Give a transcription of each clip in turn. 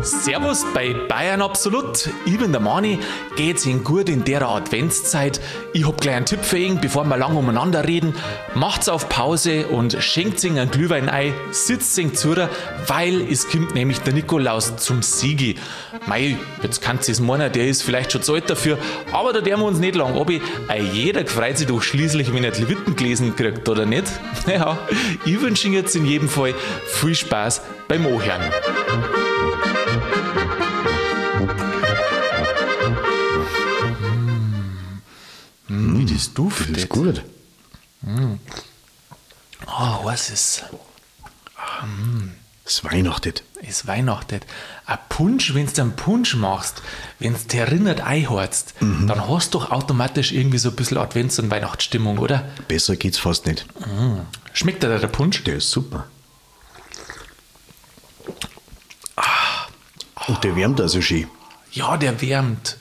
Servus bei Bayern Absolut. Ich bin der Mani. Geht's Ihnen gut in der Adventszeit? Ich hab gleich einen Tipp für ihn, bevor wir lang umeinander reden. Macht's auf Pause und schenkt Ihnen einen Glühwein ein, sitzt Ihnen zu, weil es kommt nämlich der Nikolaus zum Siegi. Mei, jetzt kannst du es meinen, der ist vielleicht schon zu alt dafür, aber da deren wir uns nicht lang ab. Jeder freut sich doch schließlich, wenn er die Leviten gelesen kriegt, oder nicht? Ja, ich wünsche Ihnen jetzt in jedem Fall viel Spaß beim Anhören. Wie das duftet. Das ist gut. Oh, was ist? Es weihnachtet. Es weihnachtet. Ein Punsch, wenn du einen Punsch machst, wenn du dich erinnert einheizt, dann hast du doch automatisch irgendwie so ein bisschen Advents- und Weihnachtsstimmung, oder? Besser geht's fast nicht. Schmeckt dir der Punsch? Der ist super. Und der wärmt also schön. Ja, der wärmt.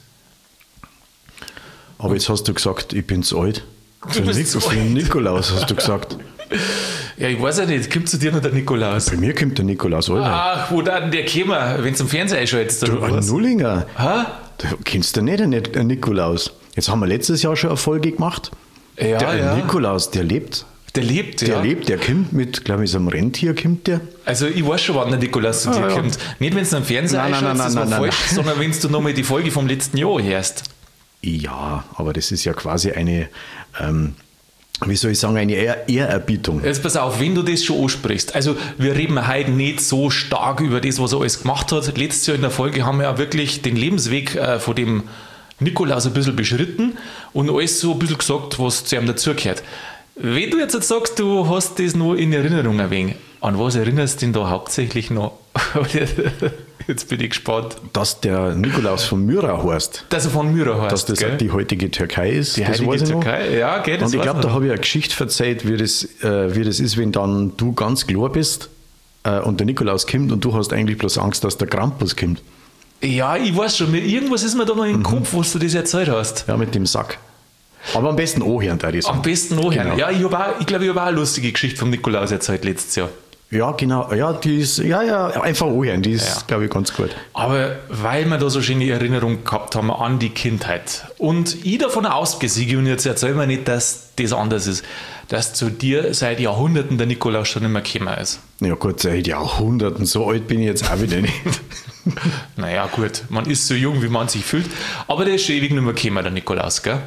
Aber jetzt hast du gesagt, ich bin zu alt. Du bist zu Für den alt. Nikolaus hast du gesagt. Ja, ich weiß ja nicht, kommt zu dir noch der Nikolaus? Bei mir kommt der Nikolaus, Alter. Ach, wo dann der käme, wenn du zum Fernseher einschaltest, Du, oder ein was? Nullinger. Hä? Du kennst du nicht einen Nikolaus. Jetzt haben wir letztes Jahr schon eine Folge gemacht. Ja, Der ja. Nikolaus, der lebt. Der lebt, ja. Der lebt, der kommt mit, glaube ich, so einem Rentier kommt der. Also ich weiß schon, wann der Nikolaus zu dir ja. kommt. Nicht, wenn du am Fernseher Nein, nein, einschaltest, nein, das war nein, falsch, nein. sondern wenn du nochmal die Folge vom letzten Jahr hörst. Ja, aber das ist ja quasi eine, wie soll ich sagen, eine Ehrerbietung. Jetzt pass auf, wenn du das schon ansprichst. Also wir reden heute nicht so stark über das, was er alles gemacht hat. Letztes Jahr in der Folge haben wir ja wirklich den Lebensweg von dem Nikolaus ein bisschen beschritten und alles so ein bisschen gesagt, was zu ihm dazugehört. Wenn du jetzt sagst, du hast das noch in Erinnerung ein wenig, an was erinnerst du denn da hauptsächlich noch? Jetzt bin ich gespannt. Dass der Nikolaus von Myra heißt, Dass er von Myra heißt, dass das gell? die heutige Türkei ist, Die das heilige weiß ich noch. Türkei, ja, gell, das Und ich weiß glaube, man da noch. habe ich eine Geschichte erzählt, wie das ist, wenn dann du ganz klar bist und der Nikolaus kommt und du hast eigentlich bloß Angst, dass der Krampus kommt. Ja, ich weiß schon, irgendwas ist mir da noch im Kopf, was du das erzählt hast. Ja, mit dem Sack. Aber am besten anhören, da ist. Am besten nachhören. Genau. Ja, ich glaube, ich habe auch eine lustige Geschichte vom Nikolaus erzählt letztes Jahr. Ja, genau. Ja, die ist, ja, einfach anhören, die ist, Ja. glaube ich, ganz gut. Aber weil wir da so schöne Erinnerungen gehabt haben an die Kindheit und ich davon ausgehe, Sigi, und jetzt erzähl mir nicht, dass das anders ist, dass zu dir seit Jahrhunderten der Nikolaus schon immer gekommen ist. Ja, gut, seit Jahrhunderten, so alt bin ich jetzt auch wieder nicht. Naja, gut, man ist so jung, wie man sich fühlt, aber der ist schon ewig nicht mehr gekommen, der Nikolaus, gell?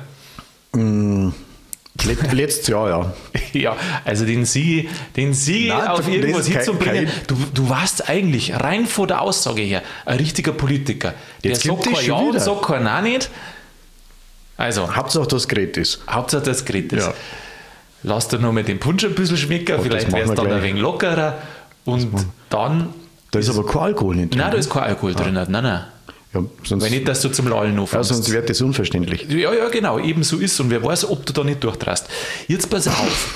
Letztes Jahr, ja. Ja, also den Sieg Nein, auf das irgendwas ist hinzubringen. Du warst eigentlich rein vor der Aussage her ein richtiger Politiker. Der Jetzt sagt kommt das kein schon Ja und wieder. sagt kein Nein nicht. Also, Hauptsache, das Gerät ist. Hauptsache das Gerät ist. Ja. Lass dir noch mit dem Punsch ein bisschen schmecken, das vielleicht machen wäre es wir dann gleich. ein wenig lockerer. Und dann. Da ist aber kein Alkohol nicht drin. Nein, da ist kein Alkohol drin. Nein. Ja, sonst, Weil nicht, dass du zum Lallen ja, anfängst. sonst wird das unverständlich. Ja, genau, eben so ist. Und wer weiß, ob du da nicht durchdrast. Jetzt pass auf.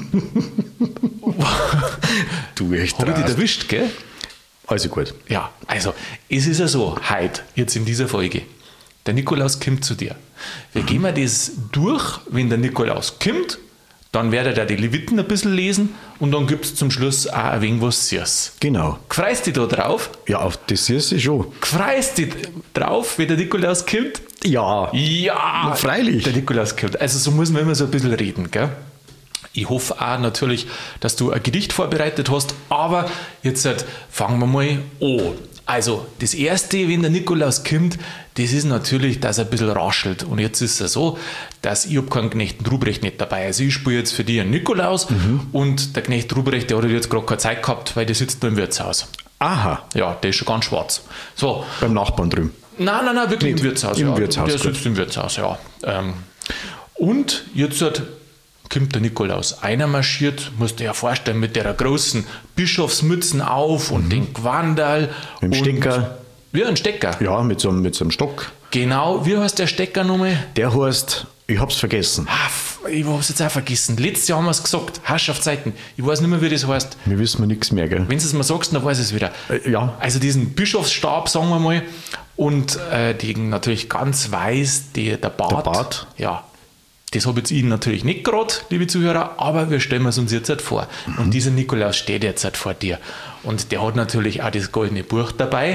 Du echt Habe ich dich drast. erwischt, gell? Also gut. Ja, also es ist ja so, heute, jetzt in dieser Folge, der Nikolaus kommt zu dir. Wir gehen mal das durch, wenn der Nikolaus kommt, dann werdet ihr die Leviten ein bisschen lesen und dann gibt es zum Schluss auch ein wenig was Süßes. Genau. Freust dich da drauf? Ja, auf das ist es schon. Freust dich drauf, wenn der Nikolaus kommt? Ja. Ja, Na, freilich. Der Nikolaus kommt. Also so muss man immer so ein bisschen reden, gell? Ich hoffe auch natürlich, dass du ein Gedicht vorbereitet hast, aber jetzt fangen wir mal an. Also, das Erste, wenn der Nikolaus kommt, das ist natürlich, dass er ein bisschen raschelt. Und jetzt ist es so, dass ich habe keinen Knecht Ruprecht nicht dabei. Also ich spiele jetzt für dich einen Nikolaus und der Knecht Ruprecht, der hat jetzt gerade keine Zeit gehabt, weil der sitzt nur im Wirtshaus. Aha. Ja, der ist schon ganz schwarz. So, Beim Nachbarn drüben. Nein, wirklich Nicht im Wirtshaus. im Ja. Wirtshaus, Der gut. sitzt im Wirtshaus, ja. Und jetzt kommt der Nikolaus einer marschiert, musst du dir ja vorstellen, mit der großen Bischofsmützen auf und den Gewandal. Mit dem und Stecker. Ja, ein Stecker. Ja, mit so einem Stock. Genau, wie heißt der Stecker nochmal? Der heißt, ich hab's vergessen. Ich hab's jetzt auch vergessen. Letztes Jahr haben wir es gesagt, Herrschaftszeiten. Ich weiß nicht mehr, wie das heißt. Wir wissen nichts mehr, gell? Wenn du es mir sagst, dann weiß ich es wieder. Ja. Also diesen Bischofsstab, sagen wir mal, und natürlich ganz weiß, der Bart. Der Bart. Ja, das habe jetzt ich natürlich nicht gerade, liebe Zuhörer, aber wir stellen es uns jetzt halt vor. Und dieser Nikolaus steht jetzt halt vor dir. Und der hat natürlich auch das goldene Buch dabei.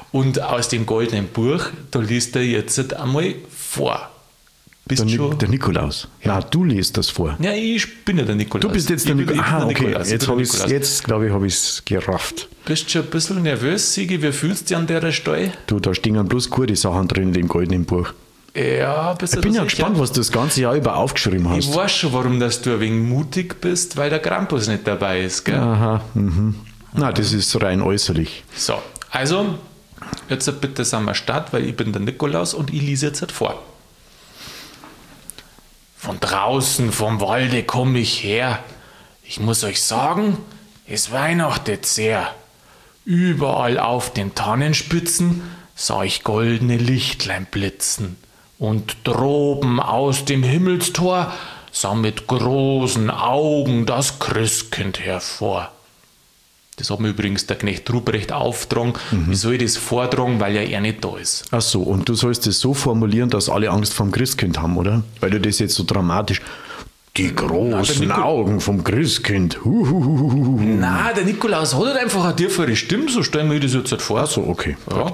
Und aus dem goldenen Buch, da liest er jetzt einmal vor. Bist Der Nikolaus. Ja. Nein, du liest das vor. Ja, ich bin ja der Nikolaus. Du bist jetzt der Nikolaus. Aha, okay. Nikolaus. Jetzt glaube ich, habe ich es gerafft. Bist du schon ein bisschen nervös, Sigi? Wie fühlst du dich an der Stelle? Du, da stehen bloß gute Sachen drin in dem goldenen Buch. Ja, bist du Ich bin ja gespannt, was du das ganze Jahr über aufgeschrieben hast. Ich weiß schon, warum dass du ein wenig mutig bist, weil der Krampus nicht dabei ist, gell? Aha, Na, das ist rein äußerlich. So, also, jetzt bitte sind wir Start, weil ich bin der Nikolaus und ich lese jetzt vor. Von draußen vom Walde komme ich her. Ich muss euch sagen, es weihnachtet sehr. Überall auf den Tannenspitzen sah ich goldene Lichtlein blitzen. Und droben aus dem Himmelstor sah mit großen Augen das Christkind hervor. Das hat mir übrigens der Knecht Ruprecht aufgetragen. Wie soll ich das vortragen, weil ja er nicht da ist? Ach so, und du sollst es so formulieren, dass alle Angst vom Christkind haben, oder? Weil du das jetzt so dramatisch... Die großen Augen vom Christkind. Nein, der Nikolaus hat halt einfach eine tiefere Stimme, so stellen wir das jetzt halt vor. Ach so, okay. Ja.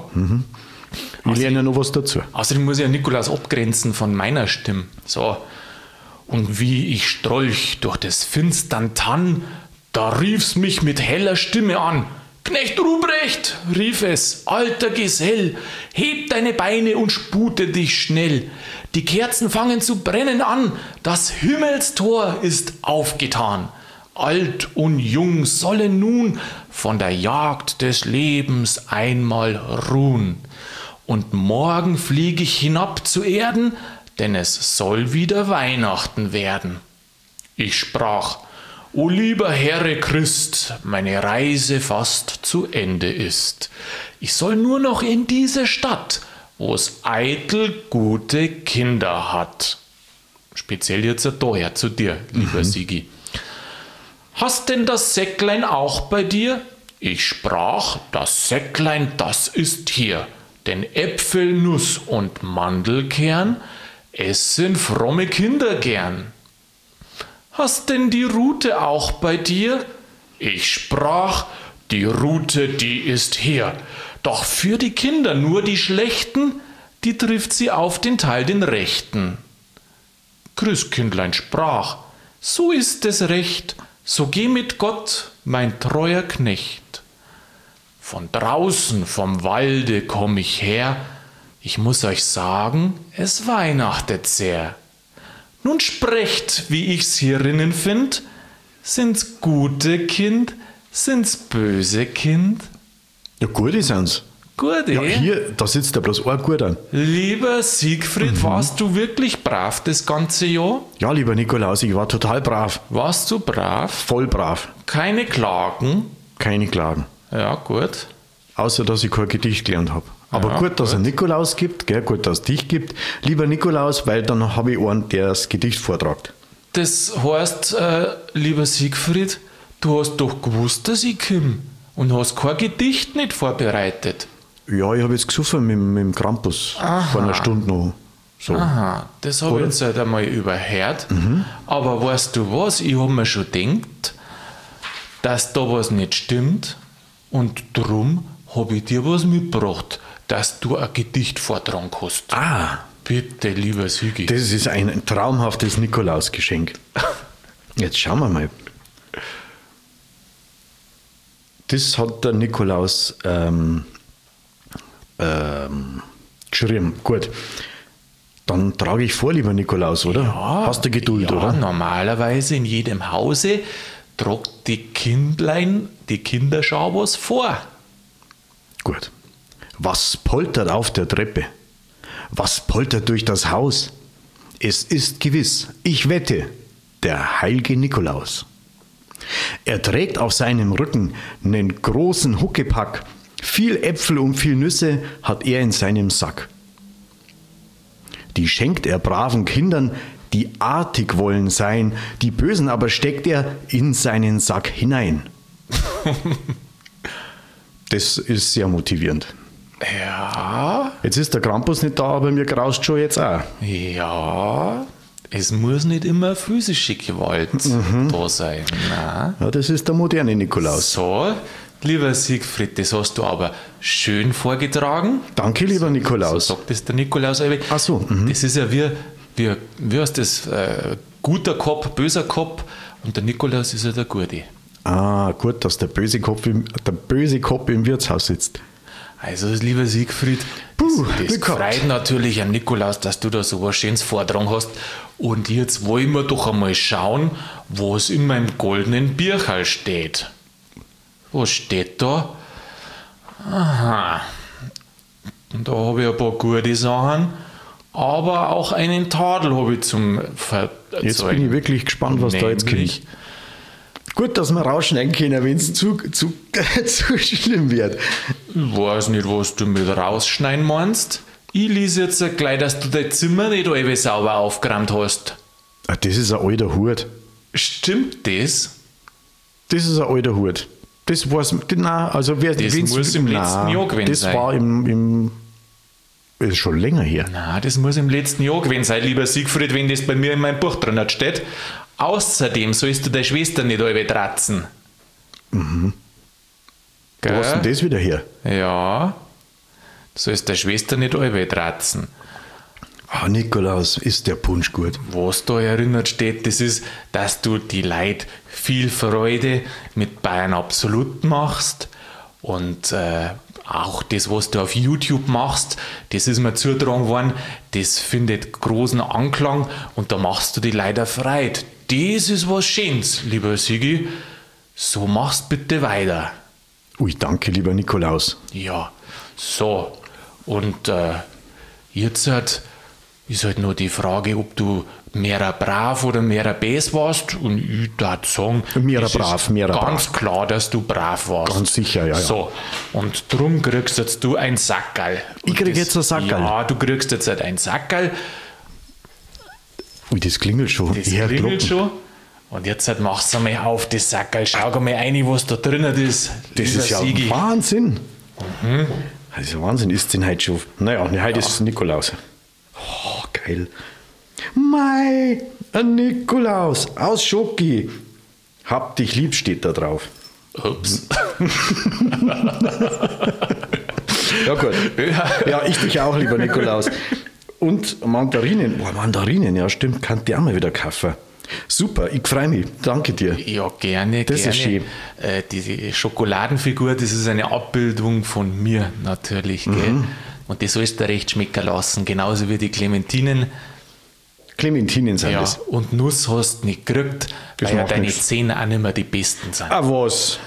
Ich lerne ja noch was dazu. Außerdem muss ich ja Nikolaus abgrenzen von meiner Stimme. So. Und wie ich strolch durch das finstern Tann, da rief's mich mit heller Stimme an. Knecht Ruprecht, rief es, alter Gesell, heb deine Beine und spute dich schnell. Die Kerzen fangen zu brennen an, das Himmelstor ist aufgetan. Alt und jung sollen nun von der Jagd des Lebens einmal ruhen. Und morgen flieg ich hinab zu Erden, denn es soll wieder Weihnachten werden. Ich sprach, O lieber Herre Christ, meine Reise fast zu Ende ist. Ich soll nur noch in diese Stadt, wo es eitel gute Kinder hat. Speziell jetzt daher zu dir, lieber Sigi. Hast denn das Säcklein auch bei dir? Ich sprach, das Säcklein, das ist hier. Denn Äpfel, Nuss und Mandelkern essen fromme Kinder gern. Hast denn die Rute auch bei dir? Ich sprach, die Rute, die ist hier. Doch für die Kinder nur die Schlechten, die trifft sie auf den Teil den Rechten. Christkindlein sprach, so ist es recht, so geh mit Gott, mein treuer Knecht. Von draußen vom Walde komm ich her, ich muss euch sagen, es weihnachtet sehr. Nun sprecht, wie ich's hierinnen find, sind's gute Kind, sind's böse Kind? Ja, gute sind's. Gute? Ja, hier, da sitzt ja bloß ein Guter. Lieber Siegfried, warst du wirklich brav das ganze Jahr? Ja, lieber Nikolaus, ich war total brav. Warst du brav? Voll brav. Keine Klagen? Keine Klagen. Ja, gut. Außer, dass ich kein Gedicht gelernt habe. Aber Ja, gut, dass es einen Nikolaus gibt, gell? Gut, dass es dich gibt. Lieber Nikolaus, weil dann habe ich einen, der das Gedicht vortragt. Das heißt, lieber Siegfried, du hast doch gewusst, dass ich komme und hast kein Gedicht nicht vorbereitet. Ja, ich habe jetzt gesoffen mit dem Krampus. Vor einer Stunde noch. So. Aha, das habe ich jetzt halt einmal überhört. Aber weißt du was, ich habe mir schon gedacht, dass da was nicht stimmt und drum habe ich dir was mitgebracht, dass du ein Gedicht vortragen kannst. Ah, Bitte, lieber Sigi. das ist ein traumhaftes Nikolausgeschenk. Jetzt schauen wir mal. Das hat der Nikolaus geschrieben. Gut. Dann trage ich vor, lieber Nikolaus, oder? Hast du Geduld, ja, oder? Normalerweise in jedem Hause tragt die Kindlein, die Kinderschau was vor. Gut. Was poltert auf der Treppe? Was poltert durch das Haus? Es ist gewiss, ich wette, der heilige Nikolaus. Er trägt auf seinem Rücken einen großen Huckepack. Viel Äpfel und viel Nüsse hat er in seinem Sack. Die schenkt er braven Kindern, die artig wollen sein, die Bösen aber steckt er in seinen Sack hinein. Das ist sehr motivierend. Ja, Jetzt ist der Krampus nicht da, aber mir graust schon jetzt auch. ja, es muss nicht immer physische Gewalt da sein. Na? Ja, das ist der moderne Nikolaus. So, Lieber Siegfried, das hast du aber schön vorgetragen. Danke, lieber Nikolaus. So sagt das der Nikolaus. Ach so. Das ist ja wie heißt das? Guter Kopf, böser Kopf. Und der Nikolaus ist ja der Gute. Ah, gut, dass der böse Kopf im Wirtshaus sitzt. Also, lieber Siegfried, das freut natürlich an Nikolaus, dass du da so was Schönes vortragen hast. Und jetzt wollen wir doch einmal schauen, was in meinem goldenen Bücherl steht. Was steht da? Aha. Und da habe ich ein paar gute Sachen, aber auch einen Tadel habe ich zum Verzeihen. Jetzt bin ich wirklich gespannt, was da jetzt kommt. Gut, dass wir rausschneiden können, wenn es zu schlimm wird. Ich weiß nicht, was du mit rausschneiden meinst. Ich lese jetzt gleich, dass du dein Zimmer nicht alle sauber aufgeräumt hast. Ah, das ist ein alter Hut. Stimmt das? Das ist ein alter Hut. Das weiß nein, also wer Das muss im letzten Jahr gewesen das sein. Das war ist schon länger her. Nein, das muss im letzten Jahr gewesen sein, lieber Siegfried, wenn das bei mir in meinem Buch drin steht. Außerdem sollst du deine Schwester nicht alle tratzen. Wo hast denn das wieder her? Ja, du sollst deine Schwester nicht alle tratzen. Ah, Nikolaus, ist der Punsch gut. Was da erinnert steht, das ist, dass du die Leute viel Freude mit Bayern Absolut machst und auch das, was du auf YouTube machst, das ist mir zugetragen worden, das findet großen Anklang und da machst du die Leute Freude. Das ist was Schönes, lieber Sigi. So machst bitte weiter. Ui, danke, lieber Nikolaus. Ja, so. Und jetzt ist halt nur die Frage, ob du mehr brav oder mehr bes warst. Und ich würde sagen, ganz klar, dass du brav warst. Ganz sicher, ja. So, und drum kriegst jetzt du ein Sackerl. Ich krieg jetzt ein Sackerl? Ja, du kriegst jetzt halt ein Sackerl. Ui, das klingelt schon. Das klingelt schon. Und jetzt halt machst du mal auf das Sackerl. Schau mal rein, was da drinnen ist. Das ist ja Sigi. Wahnsinn. Das ist ja Wahnsinn. Ist denn heute schon? Naja, heute ist Nikolaus. Oh, geil. Mei, ein Nikolaus aus Schoki. Hab dich lieb steht da drauf. Ups. Ja gut. Ja, ich dich auch, lieber Nikolaus. Und Mandarinen. Boah, Mandarinen, ja stimmt, kann die auch mal wieder kaufen. Super, ich freue mich. Danke dir. Ja, gerne. Das ist schön. Die Schokoladenfigur, das ist eine Abbildung von mir natürlich. Gell? Und das sollst du recht schmecken lassen, genauso wie die Clementinen. Clementinen sind Ja, das. und Nuss hast du nicht gekriegt, Das weil ja macht deine nichts. Zähne auch nicht mehr die besten sind. Ah, was?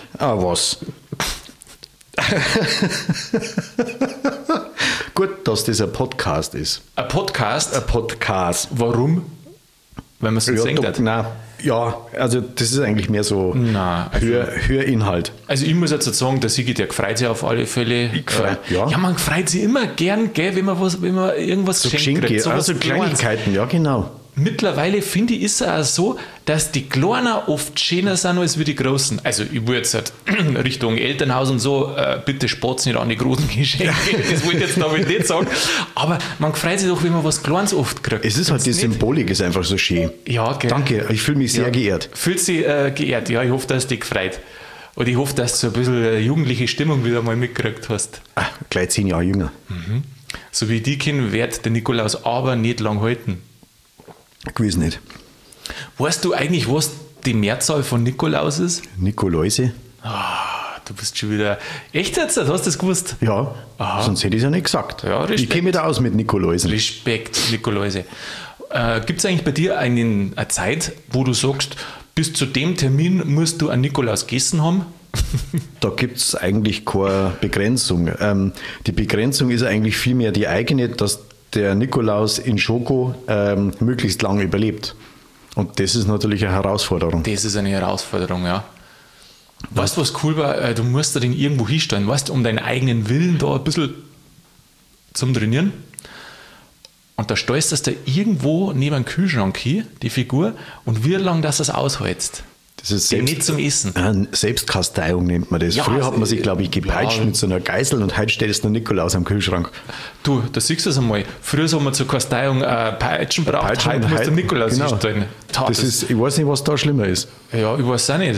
Gut, dass das ein Podcast ist. Ein Podcast? Ein Podcast. Warum? Weil man es so gesenkt hat. Nein, ja, also das ist eigentlich mehr so Nein, also- Hörinhalt. Also ich muss jetzt sagen, der Sigi, der gefreut sich auf alle Fälle. ja. Ja, man gefreut sich immer gern, gell, wenn man irgendwas So geschenkt kriegt. Geschenke, So also was Kleinigkeiten, ja genau. Mittlerweile finde ich, ist es auch so, dass die Kleinen oft schöner sind als wie die Großen. Also ich will jetzt halt Richtung Elternhaus und so, bitte spotz nicht an die großen Geschenke, das wollte ich jetzt damit nicht sagen. Aber man freut sich doch, wenn man was Kleines oft kriegt. Es ist halt die Symbolik, ist einfach so schön. Ja, gell. Danke, ich fühle mich sehr geehrt. Fühlt sich geehrt, ja, ich hoffe, dass dich gefreut. Und ich hoffe, dass du so ein bisschen jugendliche Stimmung wieder mal mitgekriegt hast. Ah, gleich 10 Jahre jünger. So wie ich die kenne, wird der Nikolaus aber nicht lang halten. Gewiss nicht. Weißt du eigentlich, was die Mehrzahl von Nikolaus ist? Nikoläuse? Du bist schon wieder... Echt jetzt? Hast du das gewusst? Ja, Aha. sonst hätte ich es ja nicht gesagt. Ja, Respekt. Ich kenne mich da aus mit Nikoläusen. Respekt, Nikoläuse. Gibt es eigentlich bei dir eine Zeit, wo du sagst, bis zu dem Termin musst du einen Nikolaus gegessen haben? Da gibt es eigentlich keine Begrenzung. Die Begrenzung ist eigentlich vielmehr die eigene, dass der Nikolaus in Schoko möglichst lange überlebt. Und das ist natürlich eine Herausforderung. Das ist eine Herausforderung, ja. Weißt du, was cool war? Du musst da den irgendwo hinstellen, weißt du, um deinen eigenen Willen da ein bisschen zum Trainieren. Und da stellst du das da irgendwo neben dem Kühlschrank hin, die Figur, und wie lange das aushältst. Das ist Den nicht zum Essen. Selbstkasteiung nennt man das. Ja, Früher hat man sich, glaube ich, gepeitscht ja. mit so einer Geißel und heute stellst du einen Nikolaus am Kühlschrank. Du, da siehst du es einmal. Früher haben wir zur Kasteiung Peitschen braucht, heute musst du Nikolaus hinstellen. Das ist, ich weiß nicht, was da schlimmer ist. Ja, ich weiß auch nicht.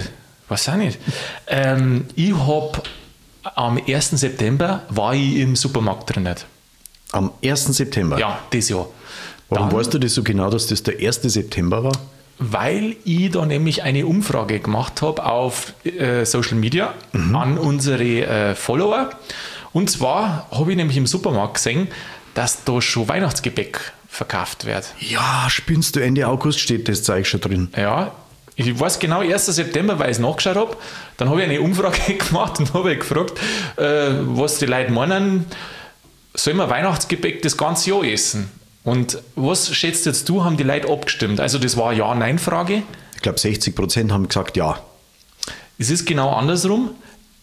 Weiß auch nicht. Ich habe am 1. September war ich im Supermarkt drin. Am 1. September? Ja, das Jahr. Warum weißt du das so genau, dass das der 1. September war? Weil ich da nämlich eine Umfrage gemacht habe auf Social Media an unsere Follower. Und zwar habe ich nämlich im Supermarkt gesehen, dass da schon Weihnachtsgebäck verkauft wird. Ja, spinnst du, Ende August steht das Zeug schon drin. Ja, ich weiß genau, 1. September, weil ich es nachgeschaut habe. Dann habe ich eine Umfrage gemacht und habe gefragt, was die Leute meinen, soll man Weihnachtsgebäck das ganze Jahr essen? Und was schätzt jetzt du, haben die Leute abgestimmt? Also das war eine Ja-Nein-Frage. Ich glaube 60% haben gesagt ja. Es ist genau andersrum.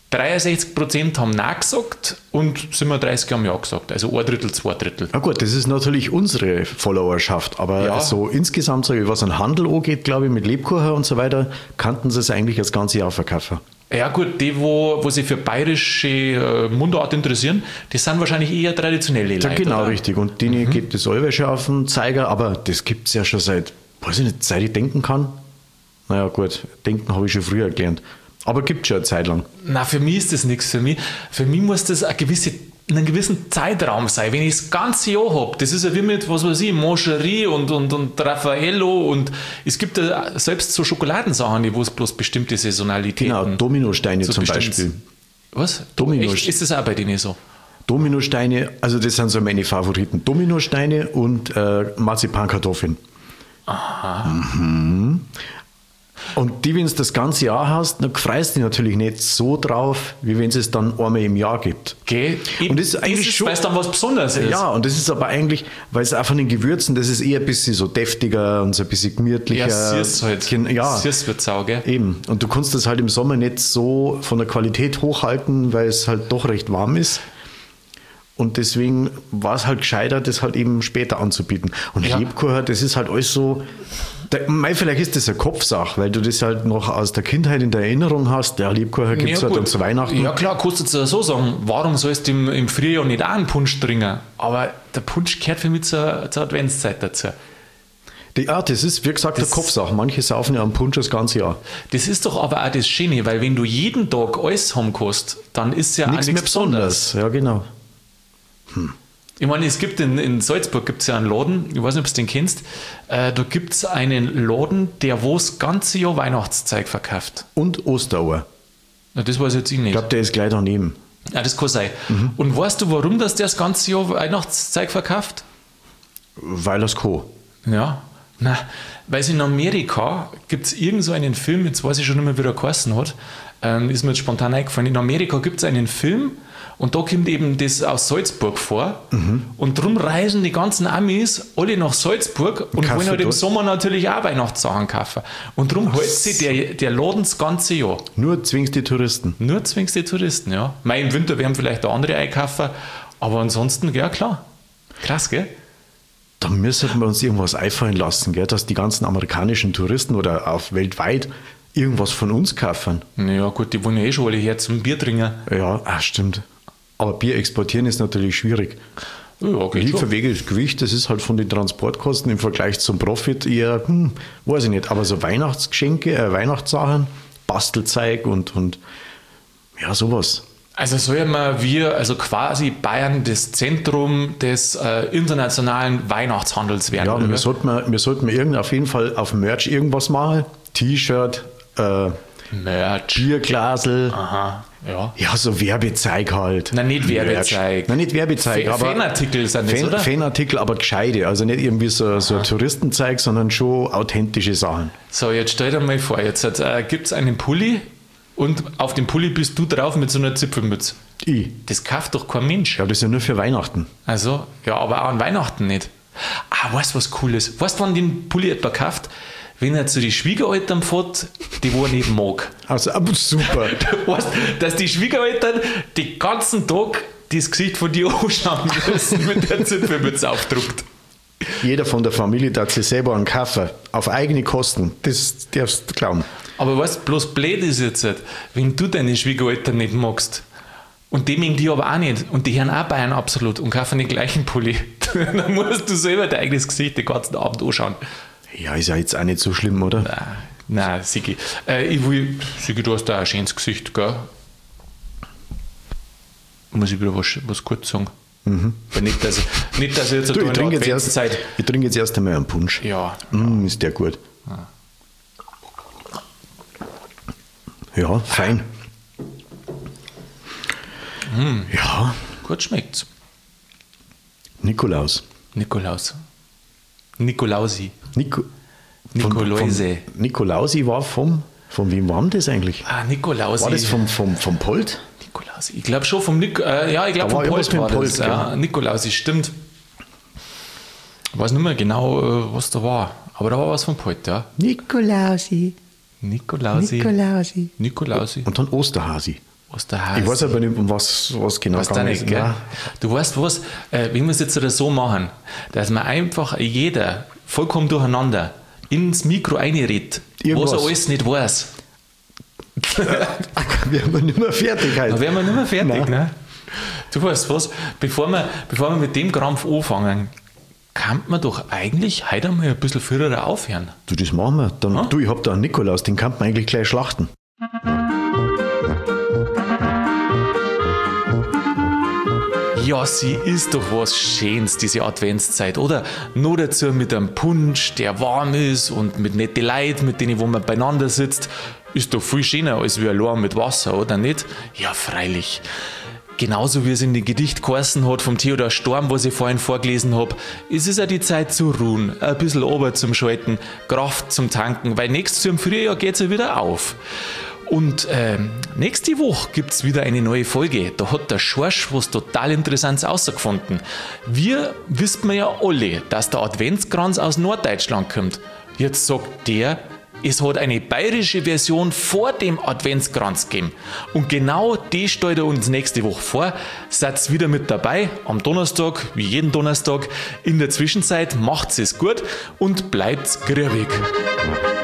63% haben Nein gesagt und 37 haben Ja gesagt. Also 1/3, 2/3. Na gut, das ist natürlich unsere Followerschaft, aber Ja. so insgesamt, sage ich, was an Handel angeht, glaube ich, mit Lebkuchen und so weiter, kannten sie es eigentlich das ganze Jahr verkaufen. Ja gut, die, wo sich für bayerische Mundart interessieren, die sind wahrscheinlich eher traditionelle Leute. Ja, genau, oder? richtig. Und denen geht das allweil schon auf den Zeiger, aber das gibt es ja schon seit, weiß ich nicht, seit ich denken kann. Naja gut, denken habe ich schon früher gelernt. Aber gibt es schon eine Zeit lang. Na, für mich ist das nichts. Für mich muss das in einem gewissen Zeitraum sein. Wenn ich das ganze Jahr habe, das ist ja wie mit, was weiß ich, Moncherie und Raffaello und es gibt ja selbst so Schokoladensachen, wo es bloß bestimmte Saisonalitäten Genau, Dominosteine so zum bestimmt- Beispiel. Was? Dominos. Echt? Ist das auch bei denen so? Dominosteine, also das sind so meine Favoriten. Dominosteine und Marzipankartoffeln. Aha. Mhm. Und die, wenn du das ganze Jahr hast, dann freust du dich natürlich nicht so drauf, wie wenn es es dann einmal im Jahr gibt. Okay. Und das ist eigentlich schon, weil es dann was Besonderes ist. ja, und das ist aber eigentlich, weil es auch von den Gewürzen, das ist eher ein bisschen so deftiger und so ein bisschen gemütlicher. Ja, süß halt. Ja, Süß wird sau, gell? eben. Und du kannst das halt im Sommer nicht so von der Qualität hochhalten, weil es halt doch recht warm ist. Und deswegen war es halt gescheiter, das halt eben später anzubieten. Und Ja. Lebkuchen, das ist halt alles so, vielleicht ist das eine Kopfsache, weil du das halt noch aus der Kindheit in der Erinnerung hast. Der Lebkuchen gibt es halt gut. dann zu Weihnachten. Ja klar, kannst du jetzt so sagen, warum sollst du im Frühjahr nicht auch einen Punsch trinken? Aber der Punsch gehört für mich zur Adventszeit dazu. Ja, das ist, wie gesagt, eine Kopfsache. Manche saufen ja am Punsch das ganze Jahr. Das ist doch aber auch das Schöne, weil wenn du jeden Tag alles haben kannst, dann ist ja auch Nichts mehr besonders. Ja, genau. Ich meine, es gibt in Salzburg gibt's ja einen Laden, ich weiß nicht, ob du den kennst, da gibt es einen Laden, der wo das ganze Jahr Weihnachtszeug verkauft. Und Osterauer. Na, das weiß jetzt ich nicht. Ich glaube, der ist gleich daneben. Ja, das kann sein. Und weißt du, warum das der das ganze Jahr Weihnachtszeug verkauft? Weil das Co. Ja, na, weil es in Amerika gibt es irgend so einen Film, jetzt weiß ich schon nicht mehr, wie der geheißen hat, ist mir jetzt spontan eingefallen. In Amerika gibt es einen Film und da kommt eben das aus Salzburg vor und darum reisen die ganzen Amis alle nach Salzburg und kaufen wollen halt im dort. Sommer natürlich auch Weihnachtssachen kaufen. Und darum hält sich der Laden das ganze Jahr. Nur zwingst die Touristen. Nur zwingst die Touristen, ja. Mei, im Winter werden vielleicht auch andere einkaufen, aber ansonsten, ja klar. Krass, gell? Da müssen wir uns irgendwas einfallen lassen, gell? Dass die ganzen amerikanischen Touristen oder auch weltweit irgendwas von uns kaufen. Ja gut, die wollen ja eh schon alle her zum Bier trinken. Ja, stimmt. Aber Bier exportieren ist natürlich schwierig. Ja, geht schon. Lieferwege, das Gewicht, das ist halt von den Transportkosten im Vergleich zum Profit eher, weiß ich nicht. Aber so Weihnachtsgeschenke, Weihnachtssachen, Bastelzeug und ja, sowas. Also sollen wir, also quasi Bayern, das Zentrum des internationalen Weihnachtshandels werden. Ja, oder? wir sollten auf jeden Fall auf Merch irgendwas machen. T-Shirt, Merch. Bierglasel. Aha, ja. Ja, so Werbezeug halt. Nein, nicht Werbezeug. Nein, nicht Werbezeug, aber Fanartikel sind das, oder? Fanartikel, aber gescheite. Also nicht irgendwie so ein Touristenzeug, sondern schon authentische Sachen. So, jetzt stell dir mal vor, jetzt gibt es einen Pulli und auf dem Pulli bist du drauf mit so einer Zipfelmütze. Das kauft doch kein Mensch. Ja, das ist ja nur für Weihnachten. Also, ja, aber auch an Weihnachten nicht. Ah, weißt du, was cool ist? Weißt du, wann den Pulli etwa kauft? Wenn er zu den Schwiegereltern fährt, die wo er nicht mag. Also, aber super. Weißt du, dass die Schwiegereltern den ganzen Tag das Gesicht von dir anschauen müssen, mit der Zipfelmütze aufdruckt. Jeder von der Familie darf sich selber einen kaufen. Auf eigene Kosten. Das darfst du glauben. Aber weißt du, bloß blöd ist jetzt, wenn du deine Schwiegereltern nicht magst und die mögen die aber auch nicht und die hören auch Bayern absolut und kaufen den gleichen Pulli, dann musst du selber dein eigenes Gesicht den ganzen Abend anschauen. Ja, ist ja jetzt auch nicht so schlimm, oder? Nein, Sigi. Sigi, du hast da ein schönes Gesicht, gell? Muss ich wieder was kurz sagen? Weil nicht, dass ich jetzt Du, ich trinke jetzt erst einmal einen Punsch. Ja. Ist der gut. Ja, fein. Ja, Gut schmeckt's. Nikolausi. Nikolausi. Nikolausi war von wem war denn das eigentlich? Nikolausi. War das vom Polt? Nikolausi. Ich glaube schon vom vom Polt war das. Ja, Nikolausi, stimmt. Ich weiß nicht mehr genau, was da war. Aber da war was vom Polt, ja. Nikolausi. Und dann Osterhasi. Osterhasi. Ich weiß aber nicht, um was genau da nicht, gell? Nein. Du weißt was, wenn wir es jetzt so machen, dass man einfach jeder vollkommen durcheinander ins Mikro reinredet, was er alles nicht weiß. Wären wir nicht mehr fertig heute. Da wären wir nicht mehr fertig, Nein. ne? Du weißt was, bevor wir mit dem Krampf anfangen, kann man doch eigentlich heute einmal ein bisschen früher aufhören. Du, das machen wir. Dann, ich hab da einen Nikolaus, den kann man eigentlich gleich schlachten. Ja, sie ist doch was Schönes, diese Adventszeit, oder? Nur dazu mit einem Punsch, der warm ist und mit netten Leuten, mit denen wo man beieinander sitzt, ist doch viel schöner als wie allein mit Wasser, oder nicht? Ja, freilich. Genauso wie es in dem Gedicht geheißen hat vom Theodor Storm, was ich vorhin vorgelesen habe, es ist ja die Zeit zu ruhen, ein bisschen Ober zum Schalten, Kraft zum Tanken, weil nächstes Jahr im Frühjahr geht es ja wieder auf. Und nächste Woche gibt es wieder eine neue Folge. Da hat der Schorsch was total Interessantes rausgefunden. Wir wissen ja alle, dass der Adventskranz aus Norddeutschland kommt. Jetzt sagt der, es hat eine bayerische Version vor dem Adventskranz gegeben. Und genau die stellt er uns nächste Woche vor. Seid wieder mit dabei am Donnerstag, wie jeden Donnerstag. In der Zwischenzeit macht's es gut und bleibt's grübig.